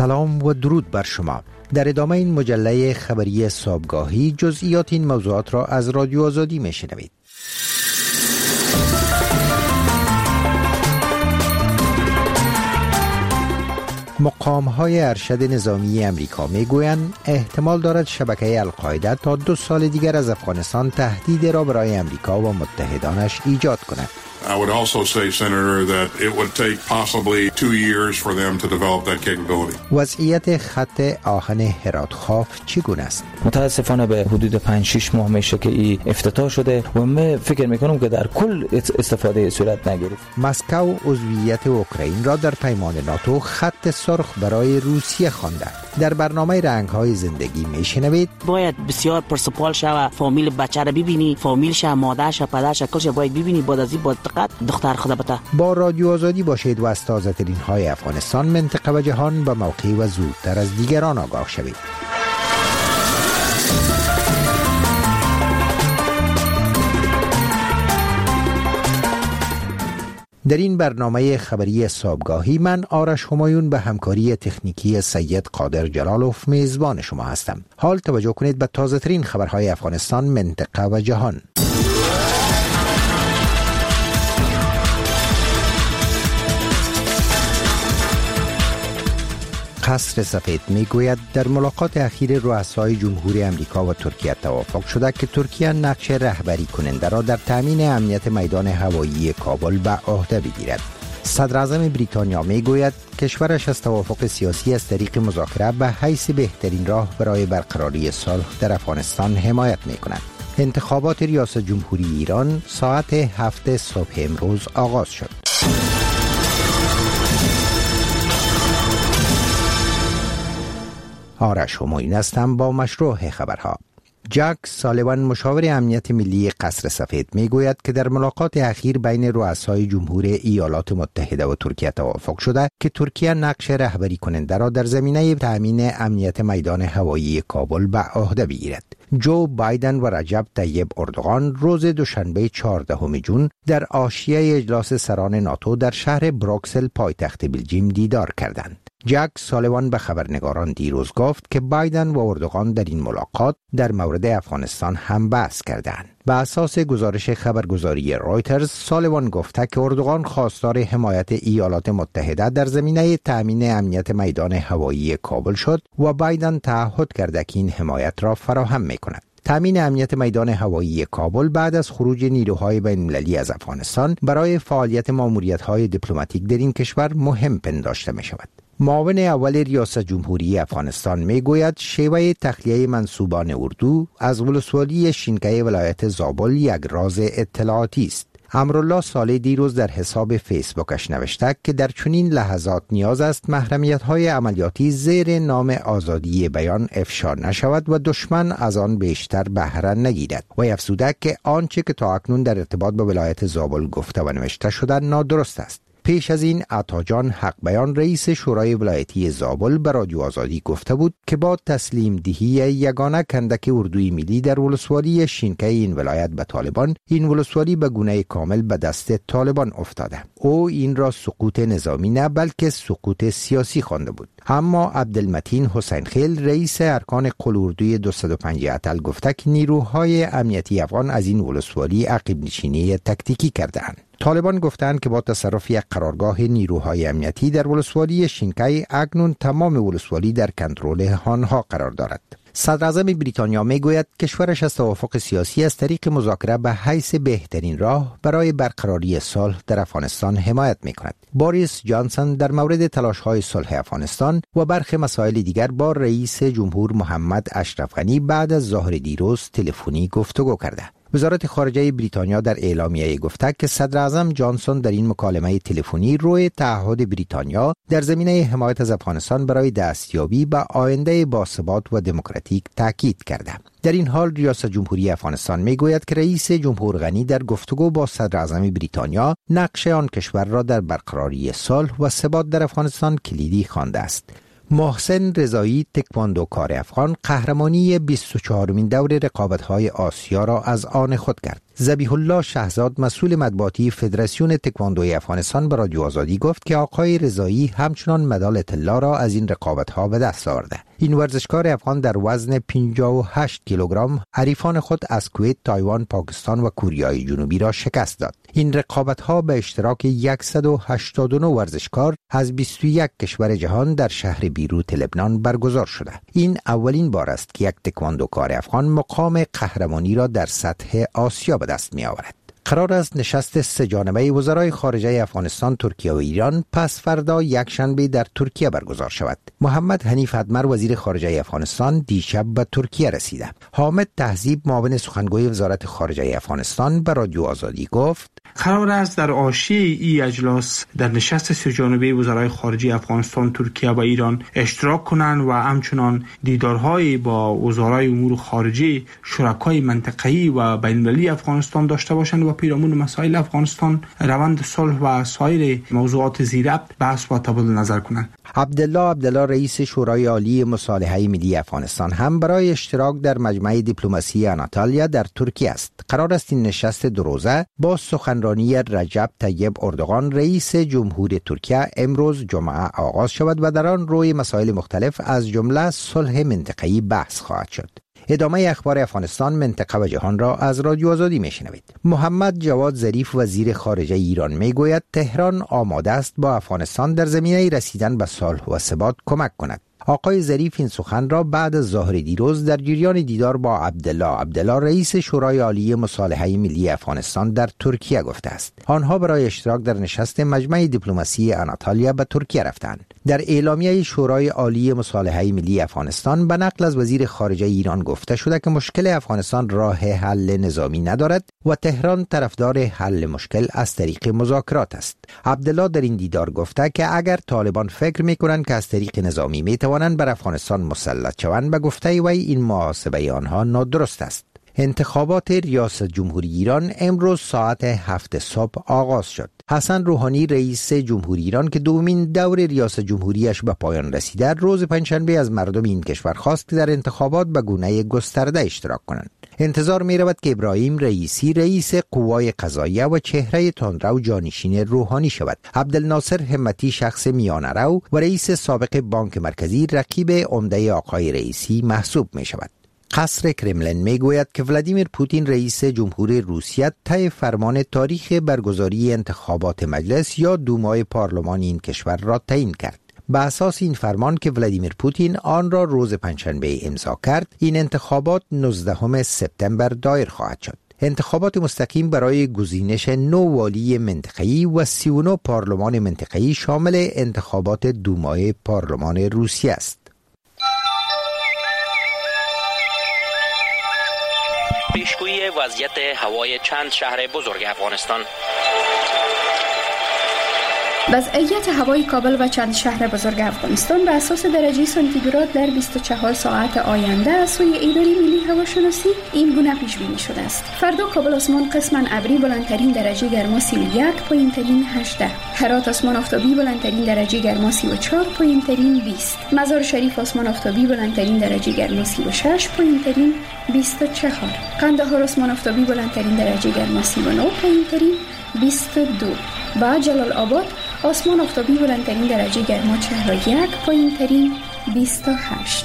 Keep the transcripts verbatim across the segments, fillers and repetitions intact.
سلام و درود بر شما. در ادامه این مجله خبری صبحگاهی جزئیات این موضوعات را از رادیو آزادی میشنوید. مقام‌های ارشد نظامی امریکا میگویند احتمال دارد شبکه القاعده تا دو سال دیگر از افغانستان تهدید را برای امریکا و متحدانش ایجاد کند. I would also say, Senator, that it would take possibly two years for them to develop that capability. وضعیت خط آهن هرات خاف چگونه است؟ متاسفانه به حدود پنج شش ماه میشه که این افتتاح شده و من فکر میکنم که در کل استفاده صورت نگرفت. مسکو عضویت اوکراین را در پیمان ناتو خط سرخ برای روسیه خوانده. در برنامه رنگ‌های زندگی میشنوید باید بسیار پرسپال شوه، فامیل بچه را ببینی، فامیلش، مادرش، پدرش، کلش باید ببینی، بعد از این با دقت دختر خدا بتا. با رادیو آزادی باشید و از تازه‌ترین های افغانستان، منطقه و جهان به موقع و زودتر از دیگران آگاه شوید. در این برنامه خبری صبحگاهی من آرش همایون به همکاری تکنیکی سید قادر جلالوف میزبان شما هستم. حال توجه کنید به تازه ترین خبرهای افغانستان، منطقه و جهان. قصر سفید میگوید در ملاقات اخیر رؤسای جمهوری امریکا و ترکیه توافق شده که ترکیه نقش رهبری کننده را در تامین امنیت میدان هوایی کابل به عهده بگیرد. صدر اعظم بریتانیا میگوید کشورش از توافق سیاسی از طریق مذاکره به حیث بهترین راه برای برقراری صلح در افغانستان حمایت میکند. انتخابات ریاست جمهوری ایران ساعت هفت صبح امروز آغاز شد. آرش همایون هستم با مشروع خبرها. جک سالیوان مشاور امنیت ملی قصر سفید میگوید که در ملاقات اخیر بین رؤسای جمهور ایالات متحده و ترکیه توافق شده که ترکیه نقش رهبری کننده را در زمینه تأمین امنیت میدان هوایی کابل به عهده بگیرد. جو بایدن و رجب طیب اردوغان روز دوشنبه چهاردهم ژوئن در حاشیه اجلاس سران ناتو در شهر بروکسل پایتخت بلژیم دیدار کردند. جک سالیوان به خبرنگاران دیروز گفت که بایدن و اردوغان در این ملاقات در مورد افغانستان هم بحث کردند. به اساس گزارش خبرگزاری رویترز، سالیوان گفته که اردوغان خواستار حمایت ایالات متحده در زمینه تأمین امنیت میدان هوایی کابل شد و بایدن تعهد کرده که این حمایت را فراهم می‌کند. تامین امنیت میدان هوایی کابل بعد از خروج نیروهای بین‌المللی از افغانستان برای فعالیت ماموریت‌های دیپلماتیک در این کشور مهم پنداشته می‌شود. معاون اول ریاست جمهوری افغانستان میگوید شیوه تخلیه منسوبان اردو از ولسوالی شینکای ولایت زابل یک راز اطلاعاتی است. امرالله صالح دیروز در حساب فیسبوکش نوشته که در چنین لحظات نیاز است محرمیت‌های عملیاتی زیر نام آزادی بیان افشا نشود و دشمن از آن بیشتر بهره نگیرد و افزوده که آنچه که تا اکنون در ارتباط با ولایت زابل گفته و نوشته شده نادرست است. پیش از این عطاجان حق بیان رئیس شورای ولایتی زابل به رادیو آزادی گفته بود که با تسلیم دهی یگانه کندک اردوی ملی در ولسوالی شینکای این ولایت به طالبان، این ولسوالی به گونه کامل به دست طالبان افتاده. او این را سقوط نظامی نه بلکه سقوط سیاسی خوانده بود. اما عبدالمتین حسین خیل رئیس ارکان قلوردوی دویست و پنج اتل گفته که نیروهای امنیتی افغان از این ولسوالی عقب نشینی تکتیکی کردند. طالبان گفتند که با تصرف یک قرارگاه نیروهای امنیتی در ولسوالی شینکای اکنون تمام ولسوالی در کنترل آنها قرار دارد. صدر اعظم بریتانیا میگوید کشورش از توافق سیاسی از طریق مذاکره به حیث بهترین راه برای برقراری صلح در افغانستان حمایت میکند. بوریس جانسون در مورد تلاش‌های صلح افغانستان و برخی مسائل دیگر با رئیس جمهور محمد اشرف غنی بعد از ظهر دیروز تلفنی گفتگو کرده. وزارت خارجه بریتانیا در اعلامیه گفته که صدر اعظم جانسون در این مکالمه تلفنی روی تعهد بریتانیا در زمینه حمایت از افغانستان برای دستیابی به آینده باثبات و دموکراتیک تاکید کرده. در این حال ریاست جمهوری افغانستان میگوید که رئیس جمهور غنی در گفتگو با صدر اعظم بریتانیا نقش آن کشور را در برقراری صلح و ثبات در افغانستان کلیدی خوانده است. محسن رضایی تکواندوکار افغان قهرمانی بیست و چهارمین دور رقابت‌های آسیا را از آن خود کرد. ذبیح الله شهزاد مسئول مطبوعاتی فدراسیون تکواندوی افغانستان به رادیو آزادی گفت که آقای رضایی همچنان مدال طلا را از این رقابت‌ها به دست آورده. این ورزشکار افغان در وزن پنجاه و هشت کیلوگرم حریفان خود از کویت، تایوان، پاکستان و کوریای جنوبی را شکست داد. این رقابت‌ها به اشتراک صد و هشتاد و نه ورزشکار از بیست و یک کشور جهان در شهر بیروت لبنان برگزار شده. این اولین بار است که یک تکواندوکار افغان مقام قهرمانی را در سطح آسیا به دست می‌آورد. قرار است نشست سه جانبه وزرای خارجه افغانستان، ترکیه و ایران پس فردا یک شنبه در ترکیه برگزار شود. محمد حنیف ادمر وزیر خارجه افغانستان دیشب به ترکیه رسیده. حامد تهذیب معاون سخنگوی وزارت خارجه افغانستان به رادیو آزادی گفت قرار است در حاشیه ای اجلاس در نشست سه جانبه وزرای خارجه افغانستان، ترکیه و ایران اشتراک کنند و همچنان دیدارهای با وزرای امور خارجه شرکای منطقه‌ای و بین‌المللی افغانستان داشته باشند و پیرامون مسائل افغانستان، روند صلح و سایر موضوعات زیربط بحث و تبادل نظر کنند. عبدالله عبدالله رئیس شورای عالی مصالحه ملی افغانستان هم برای اشتراک در مجمع دیپلماسی آناتالیا در ترکیه است. قرار است این نشست دو روزه با سخنرانی رجب طیب اردوغان رئیس جمهور ترکیه امروز جمعه آغاز شود و در آن روی مسائل مختلف از جمله صلح منطقه‌ای بحث خواهد شد. ادامه اخبار افغانستان، منطقه و جهان را از رادیو آزادی میشنوید. محمد جواد ظریف وزیر خارجه ایران میگوید تهران آماده است با افغانستان در زمینه رسیدن به صلح و ثبات کمک کند. آقای ظریف این سخن را بعد از ظهر دیروز در جریان دیدار با عبدالله عبدالله رئیس شورای عالی مصالحه ملی افغانستان در ترکیه گفته است. آنها برای اشتراک در نشست مجمع دیپلماسی آناتالیا به ترکیه رفتند. در اعلامیه شورای عالی مصالحه ملی افغانستان به نقل از وزیر خارجه ایران گفته شده که مشکل افغانستان راه حل نظامی ندارد و تهران طرفدار حل مشکل از طریق مذاکرات است. عبدالله در این دیدار گفته که اگر طالبان فکر می‌کنند که از طریق نظامی می‌توانند بر افغانستان مسلط شوند، به گفته وی این محاسبه آنها نادرست است. انتخابات ریاست جمهوری ایران امروز ساعت هفت صبح آغاز شد. حسن روحانی رئیس جمهوری ایران که دومین دور ریاست جمهوریش به پایان رسیده، روز پنجشنبه از مردم این کشور خواست که در انتخابات به گونه گسترده اشتراک کنند. انتظار می رود که ابراهیم رئیسی رئیس قوای قضاییه و چهره تندرو جانشین روحانی شود. عبدالناصر همتی شخص میانه‌رو و رئیس سابق بانک مرکزی رقیب عمده آقای رئیسی محسوب می شود. قصر کرملین می گوید که ولادیمیر پوتین رئیس جمهور روسیه طی فرمان تاریخ برگزاری انتخابات مجلس یا دومای پارلمان این کشور را تعیین کرد. به اساس این فرمان که ولادیمیر پوتین آن را روز پنجشنبه امضا کرد، این انتخابات نوزدهم سپتامبر دایر خواهد شد. انتخابات مستقیم برای گزینش نو والی منطقه‌ای و سی و نه پارلمان منطقه‌ای شامل انتخابات دومای پارلمان روسیه است. پیشگویی وضعیت هوای چند شهر بزرگ افغانستان. وضعیت هوای کابل و چند شهر بزرگ افغانستان به اساس درجه سانتیگراد در بیست و چهار ساعت آینده از سوی اداره ملی هواشناسی این گونه پیش بینی شده است. فردا کابل آسمان قسما ابری بلندترین درجه گرما سی و یک، پایینترین هجده. هرات آسمان آفتابی بلندترین درجه گرما سی و چهار، پایینترین بیست. مزار شریف آسمان آفتابی بلندترین درجه گرما سی و شش، پایینترین بیست و چهار. قندهار آسمان آفتابی بلندترین درجه گرما سی و نه، پایینترین بیست و دو. و جلال آباد آسمان آفتابی بلندترین درجه گرما چهل و یک، پایینترین بیست و هشت.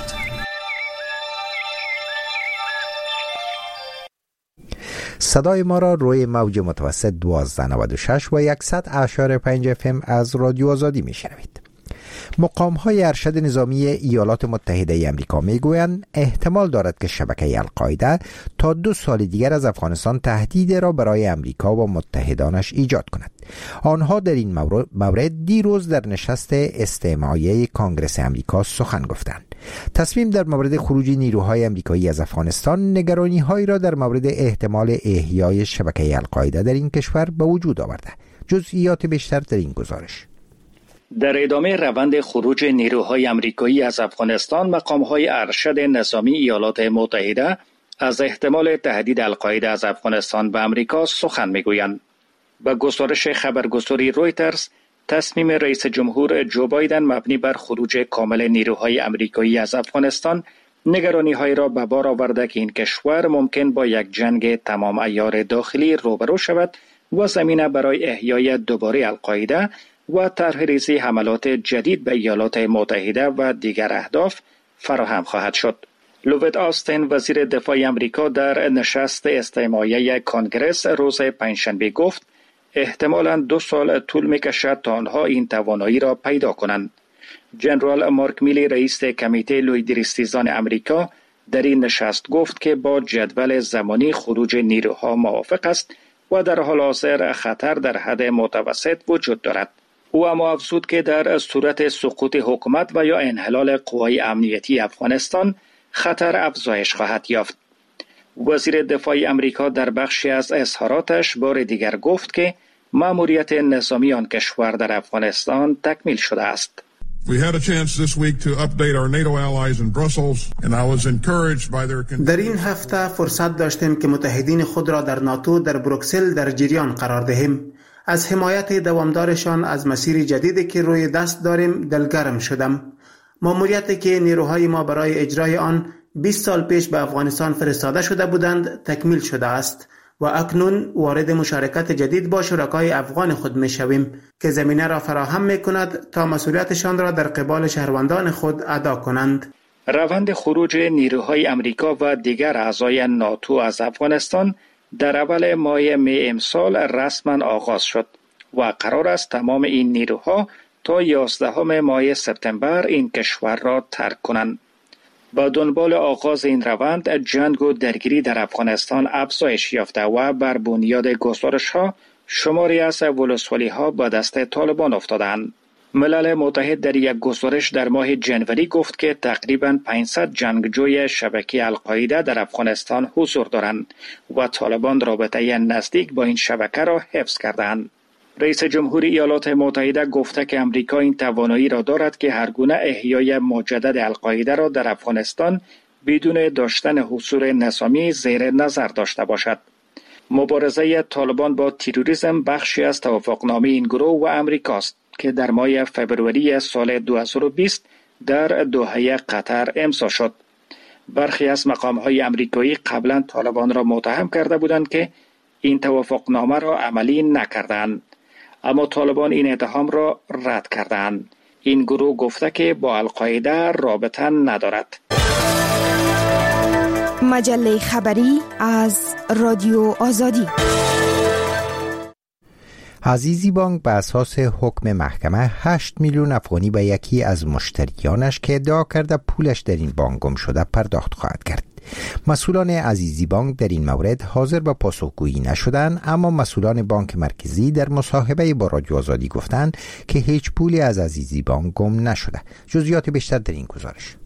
صدای ما را روی موج متوسط دوازده نود و شش و صد اشاره پنج اف ام از رادیو آزادی میشنوید. مقام‌های ارشد نظامی ایالات متحده آمریکا میگویند احتمال دارد که شبکه القاعده تا دو سال دیگر از افغانستان تهدید را برای آمریکا و متحدانش ایجاد کند. آنها در این مورد دیروز در نشست استماعیه کانگرس آمریکا سخن گفتند. تصمیم در مورد خروج نیروهای آمریکایی از افغانستان نگرانی‌هایی را در مورد احتمال احیای شبکه القاعده در این کشور به وجود آورده. جزئیات بیشتر در این گزارش. در ادامه روند خروج نیروهای آمریکایی از افغانستان، مقام‌های ارشد نظامی ایالات متحده از احتمال تهدید القاعده از افغانستان به آمریکا سخن می‌گویند. با گزارش خبرگزاری رویترز، تصمیم رئیس جمهور جو بایدن مبنی بر خروج کامل نیروهای آمریکایی از افغانستان نگرانی های را به بار آورده که این کشور ممکن با یک جنگ تمام عیار داخلی روبرو شود و زمینه برای احیای دوباره القاعده و طرح ریزی حملات جدید به ایالات متحده و دیگر اهداف فراهم خواهد شد. لوید آستین وزیر دفاع آمریکا در نشست استماعیه کنگرس روز پنجشنبه گفت احتمالاً دو سال طول می‌کشد تا آنها این توانایی را پیدا کنند. جنرال مارک میلی رئیس کمیته لویدریستیزان آمریکا در این نشست گفت که با جدول زمانی خروج نیروها موافق است و در حال حاضر خطر در حد متوسط وجود دارد. او اما افزود که در صورت سقوط حکومت و یا انحلال قوای امنیتی افغانستان خطر افزایش خواهد یافت. وزیر دفاع آمریکا در بخشی از اظهاراتش بار دیگر گفت که مأموریت نظامی آن کشور در افغانستان تکمیل شده است. در این هفته فرصت داشتیم که متحدین خود را در ناتو در بروکسل در جریان قرار دهیم. از حمایت دوامدارشان از مسیر جدیدی که روی دست داریم دلگرم شدم. مأموریتی که نیروهای ما برای اجرای آن بیست سال پیش به افغانستان فرستاده شده بودند تکمیل شده است و اکنون وارد مشارکت جدید با شرکای افغان خود می شویم که زمینه را فراهم می کند تا مسئولیتشان را در قبال شهروندان خود ادا کنند. روند خروج نیروهای آمریکا و دیگر اعضای ناتو از افغانستان در اول ماه می امسال رسما آغاز شد و قرار است تمام این نیروها تا یازدهم ماه سپتامبر این کشور را ترک کنند. با دنبال آغاز این روند جنگ و درگیری در افغانستان افزایش یافته و بر بنیاد گزارش‌ها شماری از ولسوالی‌ها به دست طالبان افتادند. ملل متحد در یک گزارش در ماه جنوری گفت که تقریباً پانصد جنگجوی شبکه القاعده در افغانستان حضور دارند و طالبان رابطه نزدیک با این شبکه را حفظ کردند. رئیس جمهوری ایالات متحده گفته که امریکا این توانایی را دارد که هر گونه احیای مجدد القاعده را در افغانستان بدون داشتن حضور نظامی زیر نظر داشته باشد. مبارزه طالبان با تروریسم بخشی از توافقنامه این گروه و امریکاست که در ماه فبروری سال دو هزار و بیست در دوحه قطر امضا شد. برخی از مقام‌های امریکایی قبلا طالبان را متهم کرده بودند که این توافقنامه را عملی نکردند، اما طالبان این اتهام را رد کردند. این گروه گفته که با القاعده رابطه ندارد. مجله خبری از رادیو آزادی. عزیزی بانک به اساس حکم محکمه هشت میلیون افغانی به یکی از مشتریانش که ادعا کرده پولش در این بانک گم شده پرداخت خواهد کرد. مسئولان عزیزی بانک در این مورد حاضر به پاسخگویی نشدند، اما مسئولان بانک مرکزی در مصاحبه با رادیو آزادی گفتند که هیچ پولی از عزیزی بانک گم نشده. جزئیات بیشتر در این گزارش.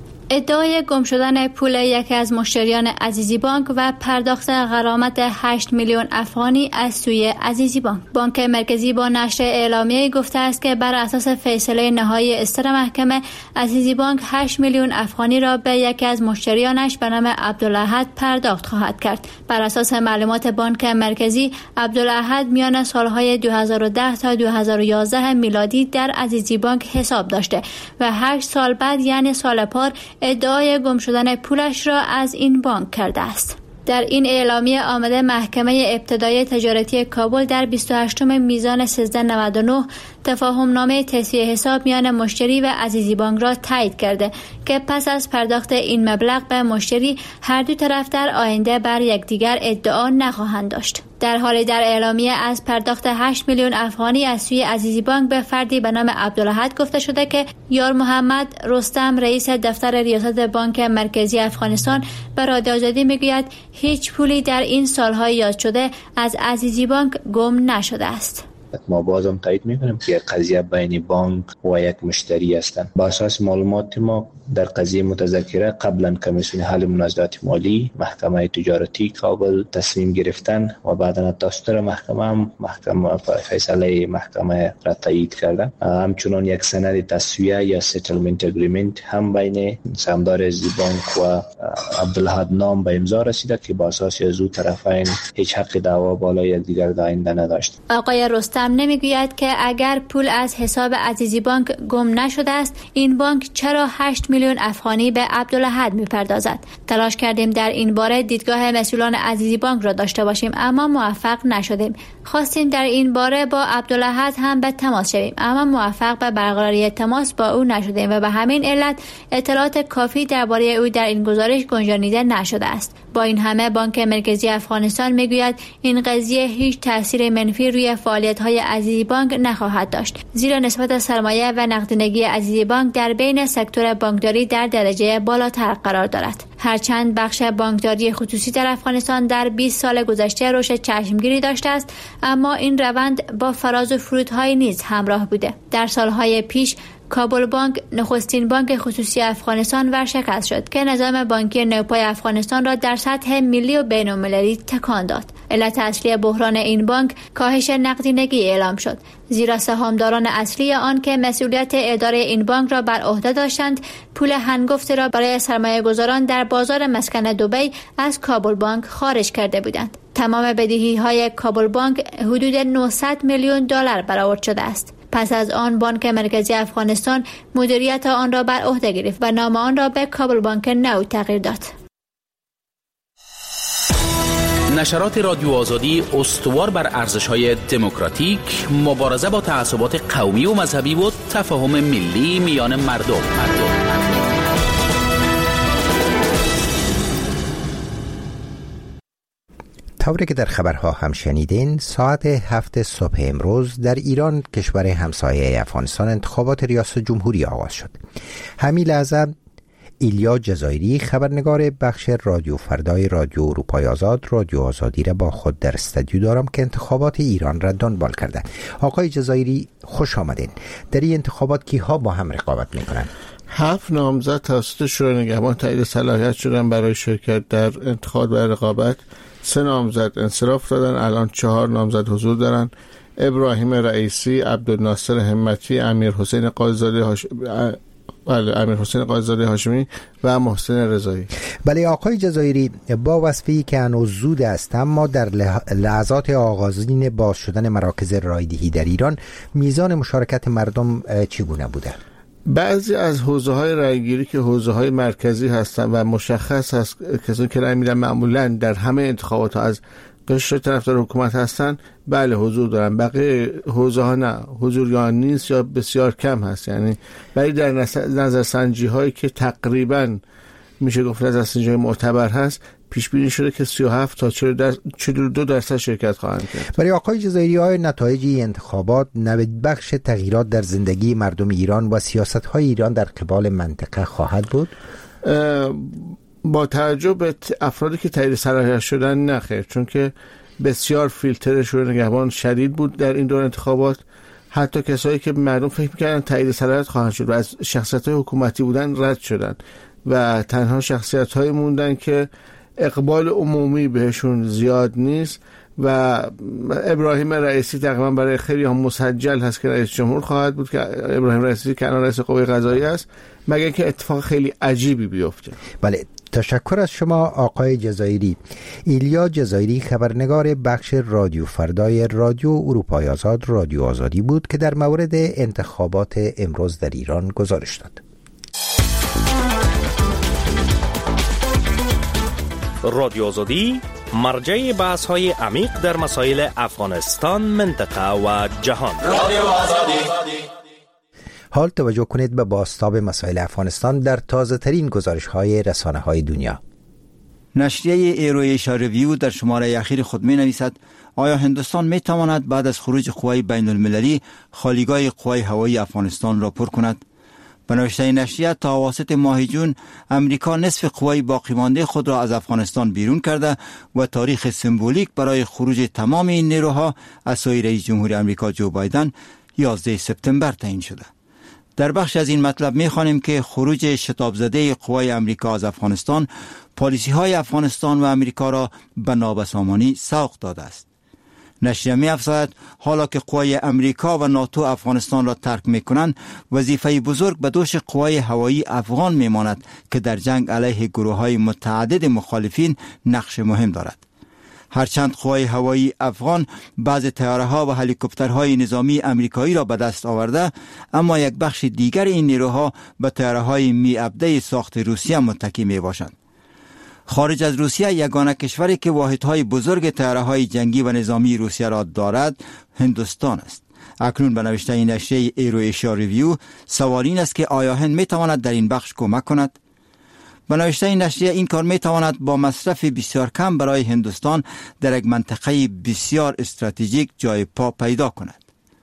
ادعای گم شدن پول یکی از مشتریان عزیزی بانک و پرداخت غرامت هشت میلیون افغانی از سوی عزیزی بانک. بانک مرکزی با نشر اعلامیه گفته است که بر اساس فیصله نهایی استر محکمه عزیزی بانک هشت میلیون افغانی را به یکی از مشتریانش به نام عبدالاحد پرداخت خواهد کرد. بر اساس معلومات بانک مرکزی عبدالاحد میان سالهای دو هزار و ده تا دو هزار و یازده میلادی در عزیزی بانک حساب داشته و هشت سال بعد یعنی سال پار ادعای گم شدن پولش را از این بانک کرده است. در این اعلامیه آمده محکمه ابتدایی تجارتی کابل در بیست و هشتم میزان سیزده نود و نه تفاهمنامه تسویه حساب میان مشتری و عزیزی بانک را تایید کرده که پس از پرداخت این مبلغ به مشتری هر دو طرف در آینده بر یکدیگر ادعا نخواهند داشت. در حالی در اعلامیه از پرداخت هشت میلیون افغانی از سوی عزیزی بانک به فردی به نام عبدالاحد گفته شده که یار محمد رستم رئیس دفتر ریاست بانک مرکزی افغانستان به رادیو آزادی میگوید هیچ پولی در این سالهای یاد شده از عزیزی بانک گم نشده است. ما بازم تایید میکنیم که قضیه بین بانک و یک مشتری هستند. با اساس معلومات ما در قضیه متذکره قبلا کمیسیون حل منازعات مالی محکمه تجارتی کابل تصمیم گرفتن و بعدا دستور محکمه هم محکمه فیصله محکمه را تایید کردن. همچنان یک سند تسویه یا سیتلمنت اگریمنت هم بین سهامدار عزیزی بانک و عبدالاحد نام به امضا رسیده که با اساس از دو طرفین هیچ حق دعوا بالای یکدیگر در آینده نداشت. آقای رستم هم نمیگوید که اگر پول از حساب عزیزی بانک گم نشده است، این بانک چرا هشت میلیون افغانی به عبدالاحد میپردازد. تلاش کردیم در این باره دیدگاه مسئولان عزیزی بانک را داشته باشیم، اما موفق نشدیم. خواستیم در این باره با عبدالاحد هم به تماس شویم، اما موفق به برقراری تماس با او نشدیم و به همین علت اطلاعات کافی درباره او در این گزارش گنجانیده نشده است. با این همه بانک مرکزی افغانستان میگوید این قضیه هیچ تاثیر منفی روی فعالیت‌های عزیزی بانک نخواهد داشت، زیرا نسبت سرمایه و نقدینگی عزیزی بانک در بین سکتور بانکداری در درجه بالاتر قرار دارد. هرچند بخش بانکداری خصوصی در افغانستان در بیست سال گذشته رشد چشمگیری داشته است، اما این روند با فراز و فرودهای نیز همراه بوده. در سالهای پیش کابل بانک نخستین بانک خصوصی افغانستان ورشکست شد که نظام بانکی نوپای افغانستان را در سطح ملی و بین‌المللی تکان داد. علت اصلی بحران این بانک کاهش نقدینگی اعلام شد، زیرا سهامداران اصلی آن که مسئولیت اداره این بانک را بر عهده داشتند، پول هنگفته را برای سرمایه‌گذاران در بازار مسکن دبی از کابل بانک خارج کرده بودند. تمام بدهی‌های کابل بانک حدود نهصد میلیون دلار برآورد شده است. پس از آن بانک مرکزی افغانستان مدیریت آن را بر عهده گرفت و نام آن را به کابل بانک نو تغییر داد. نشرات رادیو آزادی استوار بر ارزش‌های دموکراتیک، مبارزه با تعصبات قومی و مذهبی و تفاهم ملی میان مردم. مردم. طوری که در خبرها هم شنیدین، ساعت هفت صبح امروز در ایران، کشور همسایه افغانستان، انتخابات ریاست جمهوری آغاز شد. همین لحظه ایلیا جزایری، خبرنگار بخش رادیو فردای رادیو اروپای آزاد، رادیو آزادی را با خود در استودیو دارم که انتخابات ایران را دنبال کرده. آقای جزایری خوش آمدین. در این انتخابات کیها با هم رقابت میکنن؟ هفت نامزد توسط شورای نگهبان تایید صلاحیت شدن برای شرکت در انتخابات و رقابت. سه نامزد انصراف دادن، الان چهار نامزد حضور دارن: ابراهیم رئیسی، عبدالناصر همتی، امیر حسین قاضی‌زاده هاش... بله امیر حسین قاضی‌زاده هاشمی و محسن رضایی. بله آقای جزایری، با وصفی که هنوز زود است، اما در لحظات آغازین باز شدن مراکز رایدهی در ایران، میزان مشارکت مردم چگونه بوده؟ بعضی از حوزه‌های رایگیری که حوزه‌های مرکزی هستن و مشخص هست کسانی که رای میدن معمولاً در همه انتخابات از قشر طرفدار حکومت هستن، بله حضور دارن. بقیه حوزه‌ها نه، حضور یا نیست یا بسیار کم هست. یعنی ولی در نظرسنجی هایی که تقریباً میشه گفت نظرسنجی معتبر هست، پیش بینی شده که سی و هفت تا چهل و دو درصد شرکت خواهند کرد. برای آقای جزایری، آیا نتایج این انتخابات نوید بخش تغییرات در زندگی مردم ایران و سیاست‌های ایران در قبال منطقه خواهد بود؟ با توجه به افرادی که تایید صلاحیت شدن نخیر، چون که بسیار فیلتر شورای نگهبان شدید بود در این دور انتخابات. حتی کسایی که مردم فکر می‌کردن تایید صلاحیت خواهند شد و از شخصیت‌های حکومتی بودن رد شدن و تنها شخصیت‌هایی موندن که اقبال عمومی بهشون زیاد نیست. و ابراهیم رئیسی تقریبا برای خیلی هم مسجل هست که رئیس جمهور خواهد بود، که ابراهیم رئیسی که الان رئیس قوه قضاییه است، مگر اینکه اتفاق خیلی عجیبی بیفته. بله، تشکر از شما آقای جزایری. ایلیا جزایری، خبرنگار بخش رادیو فردای رادیو اروپای آزاد، رادیو آزادی بود که در مورد انتخابات امروز در ایران گزارش داد. رادیو آزادی مرجع بحث های عمیق در مسائل افغانستان، منطقه و جهان. رادیو آزادی. حال توجه کنید به بازتاب مسائل افغانستان در تازه ترین گزارش های رسانه های دنیا. نشریه ایرویشا ریویو در شماره اخیر خود می نویسد: آیا هندوستان می تواند بعد از خروج قوای بین المللی خالیگاه قوای هوایی افغانستان را پر کند؟ به نوشته نشریه، تا اواسط ماه جون امریکا نصف قوای باقی مانده خود را از افغانستان بیرون کرده و تاریخ سمبولیک برای خروج تمام این نیروها از سوی رئیس جمهور امریکا جو بایدن یازده سپتامبر تعیین شده. در بخش از این مطلب می‌خوانیم که خروج شتاب زده قوای امریکا از افغانستان پالیسی‌های افغانستان و امریکا را به نابسامانی سوق داده است. نشریه می‌افزاید حالا که قوای امریکا و ناتو افغانستان را ترک می‌کنند، وظیفه بزرگ به دوش قوای هوایی افغان می‌ماند که در جنگ علیه گروه‌های متعدد مخالفین نقش مهم دارد. هرچند قوای هوایی افغان بعض طیاره‌ها و هلیکوپترهای نظامی امریکایی را به دست آورده، اما یک بخش دیگر این نیروها به طیاره‌های می ابده ساخت روسیه متکی می باشند. خارج از روسیه یگانه کشوری که واحدهای بزرگ طیاره‌های جنگی و نظامی روسیه را دارد هندوستان است. اکنون به نوشته این نشریه ایرو ایشیا ریویو سوال این است که آیا هند می تواند در این بخش کمک کند؟ به نوشته این نشریه این کار می تواند با مصرف بسیار کم برای هندوستان در یک منطقه بسیار استراتژیک جای پا پیدا کند.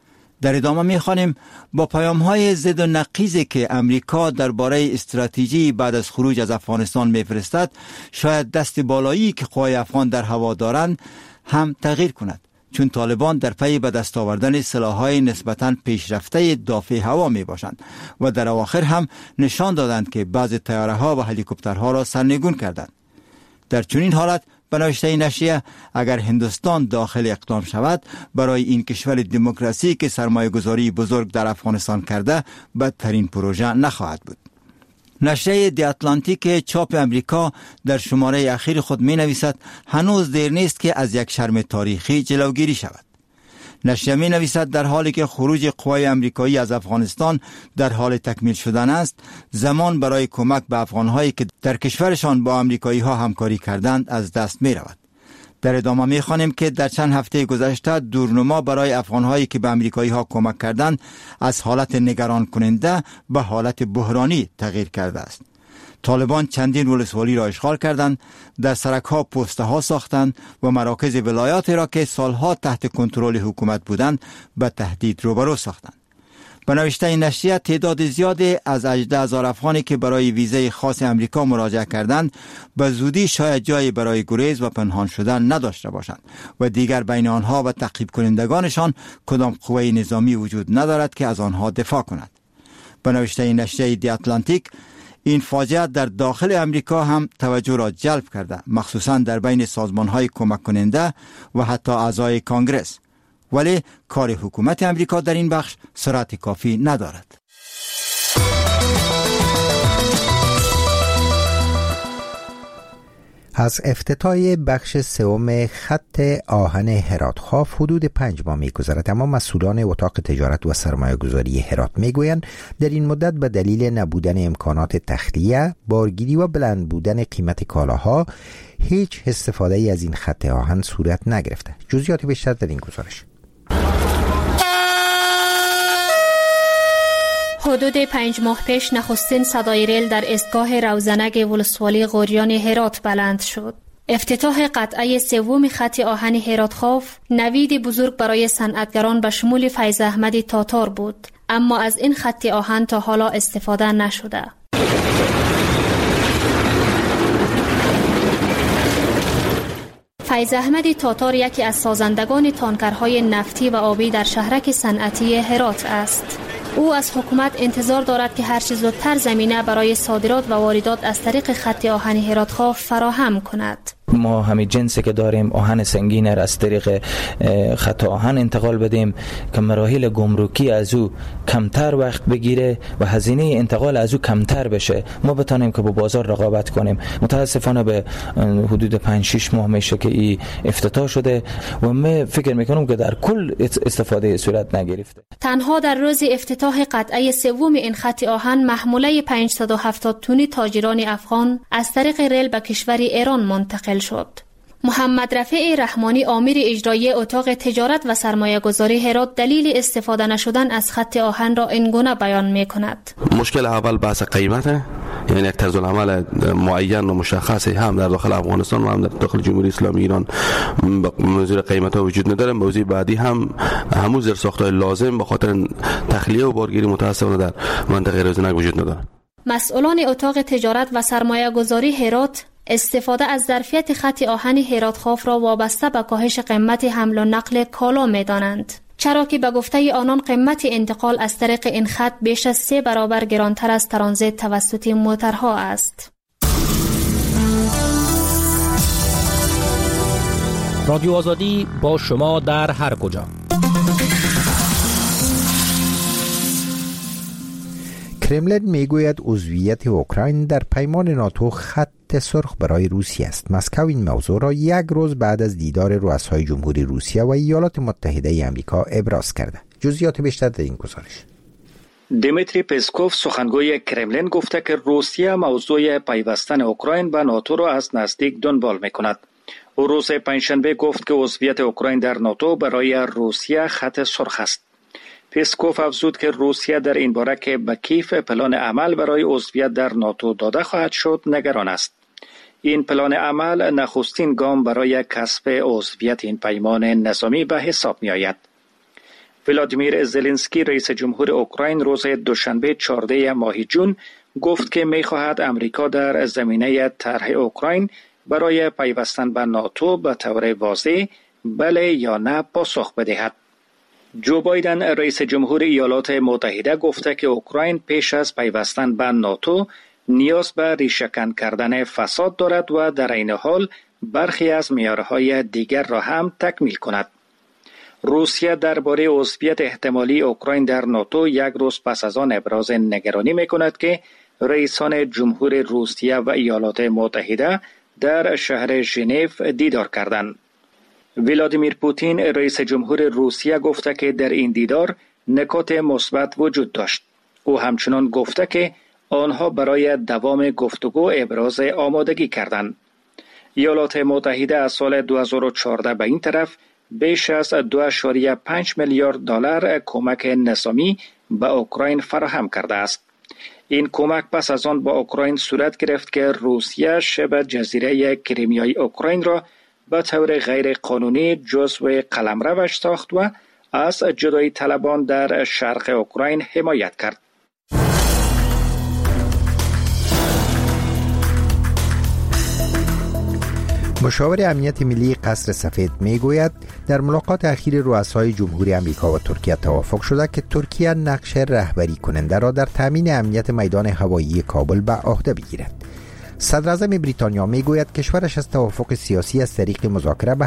در ادامه می خوانیم با پیام های ضد و نقیزی که امریکا درباره استراتژی بعد از خروج از افغانستان می فرستد، شاید دست بالایی که قوای افغان در هوا دارند هم تغییر کند، چون طالبان در پی به دست آوردن سلاح‌های نسبتاً پیشرفته دافع هوا می باشند و در اواخر هم نشان دادند که بعض طیاره‌ها و هلیکوپترها را سرنگون کردند. در چنین حالت به نوشته نشریه اگر هندوستان داخل اقدام شود، برای این کشور دموکراسی که سرمایه گذاری بزرگ در افغانستان کرده بدترین پروژه نخواهد بود. نشریه دی اتلانتیک چاپ امریکا در شماره اخیر خود می نویسد هنوز دیر نیست که از یک شرم تاریخی جلوگیری شود. نشریه می نویسد در حالی که خروج قوای امریکایی از افغانستان در حال تکمیل شدن است، زمان برای کمک به افغانهایی که در کشورشان با امریکایی ها همکاری کردند از دست می رود. در ادامه می خوانیم که در چند هفته گذشته دورنما برای افغانهایی که به امریکایی ها کمک کردند از حالت نگران کننده به حالت بحرانی تغییر کرده است. طالبان چندین ولسوالی را اشغال کردند، در سرک‌ها پسته ها ساختند و مراکز ولایات را که سالها تحت کنترل حکومت بودند به تهدید روبرو ساختند. به نوشته این نشریه تعداد زیادی از هجده هزار افغانی که برای ویزای خاص امریکا مراجعه کردند به زودی شاید جایی برای گریز و پنهان شدن نداشته باشند و دیگر بین آنها و تعقیب کنندگانشان کدام قوه نظامی وجود ندارد که از آنها دفاع کند. به نوشته این نشریه دی اتلانتیک این فاجعه در داخل امریکا هم توجه را جلب کرده، مخصوصا در بین سازمان‌های کمک کننده و حتی اعضای کانگرس. ولی کار حکومت امریکا در این بخش سرعت کافی ندارد. از افتتاح بخش سوم خط آهن هرات خاف حدود پنج ماه می‌گذرد، اما مسئولان اتاق تجارت و سرمایه‌گذاری هرات می‌گویند در این مدت به دلیل نبودن امکانات تخلیه، بارگیری و بلند بودن قیمت کالاها هیچ استفاده ای از این خط آهن صورت نگرفته. جزئیات بیشتر در این گزارش. حدود پنج ماه پیش نخستین صدای ریل در ایستگاه روزنگ ولسوالی غوریان هرات بلند شد. افتتاح قطعه سوم خط آهن هرات خاف نوید بزرگ برای صنعتگران به شمول فیض احمد تاتار بود، اما از این خط آهن تا حالا استفاده نشده. فیض احمد تاتار یکی از سازندگان تانکرهای نفتی و آبی در شهرک صنعتی هرات است. او از حکومت انتظار دارد که هر چه زودتر زمینه برای صادرات و واردات از طریق خط آهن هرات خاف فراهم کند. ما همین جنسی که داریم آهن سنگین را از طریق خط آهن انتقال بدیم که مراحل گمرکی از او کمتر وقت بگیره و هزینه انتقال از او کمتر بشه، ما بتانیم که با بازار رقابت کنیم. متاسفانه به حدود پنج شش ماه میشه که این افتتاح شده و من فکر میکنم که در کل استفاده صورت نگرفته. تنها در روز افتتاح قطعه سوم این خط آهن محموله پانصد و هفتاد تونی تاجران افغان از طریق ریل به کشور ایران منتقل شد. محمد رفیع رحمانی آمیر اجرایی اتاق تجارت و سرمایه گذاری هرات دلیل استفاده نشدن از خط آهن را اینگونه بیان می کند. مشکل اول بحث قیمته، یعنی یک طرز العمل معین و مشخصی هم در داخل افغانستان و هم در داخل جمهوری اسلامی ایران موضوع قیمت ها وجود نداره. موضوع بعدی هم همون زیرساخت‌های لازم به خاطر تخلیه و بارگیری متاسفانه در منطقه روزنگ وجود نداره. مسئولان اتاق تجارت و سرمایه گذاری هرات استفاده از ظرفیت خط آهن هرات خاف را وابسته به کاهش قیمت حمل و نقل کالا می دانند، چرا که به گفته آنان قیمت انتقال از طریق این خط بیش از سه برابر گرانتر از ترانزیت توسط موترها است. رادیو آزادی با شما در هر کجا. کرملین میگوید عضویت اوکراین در پیمان ناتو خط خط سرخ برای روسیه است. مسکو این موضوع را یک روز بعد از دیدار رؤسای جمهوری روسیه و ایالات متحده آمریکا ابراز کرده. جزئیات بیشتر در این گزارش. دیمیتری پسکوف سخنگوی کرملین گفته که روسیه موضوع پیوستن اوکراین به ناتو را از نزدیک دنبال می‌کند. او روز پنجشنبه گفت که عضویت اوکراین در ناتو برای روسیه خط سرخ است. پسکوف افزود که روسیه در این باره که به کیف پلان عمل برای عضویت در ناتو داده خواهد شد نگران است. این پلان عمل نخستین گام برای کسب عضویت این پیمان نظامی به حساب می آید. ولادیمیر زلنسکی رئیس جمهور اوکراین روز دوشنبه چهاردهم ماه جون گفت که می خواهد امریکا در زمینه طرح اوکراین برای پیوستن به ناتو به طور واضح بله یا نه پاسخ بدهد. جو بایدن رئیس جمهور ایالات متحده گفته که اوکراین پیش از پیوستن به ناتو نیاز به ریشه‌کن کردن فساد دارد و در این حال برخی از معیارهای دیگر را هم تکمیل کند. روسیه درباره عضویت احتمالی اوکراین در ناتو یک روز پس از آن ابراز نگرانی می‌کند که رئیسان جمهور روسیه و ایالات متحده در شهر ژنو دیدار کردند. ولادیمیر پوتین رئیس جمهور روسیه گفته که در این دیدار نکات مثبت وجود داشت. او همچنان گفته که آنها برای دوام گفتگو ابراز آمادگی کردند. ایالات متحده از سال دو هزار و چهارده به این طرف بیش از دو ممیز پنج میلیارد دلار کمک نظامی به اوکراین فراهم کرده است. این کمک پس از آن با اوکراین صورت گرفت که روسیه شبه جزیره کریمیای اوکراین را به طور غیر قانونی جزو قلمروش ساخت و از جدایی طلبان در شرق اوکراین حمایت کرد. مشاور امنیت ملی قصر سفید میگوید در ملاقات اخیر رؤسای جمهوری آمریکا و ترکیه توافق شده که ترکیه نقش رهبری کننده را در تامین امنیت میدان هوایی کابل به عهده بگیرد. صدر اعظم بریتانیا میگوید کشورش از توافق سیاسی از طریق مذاکره به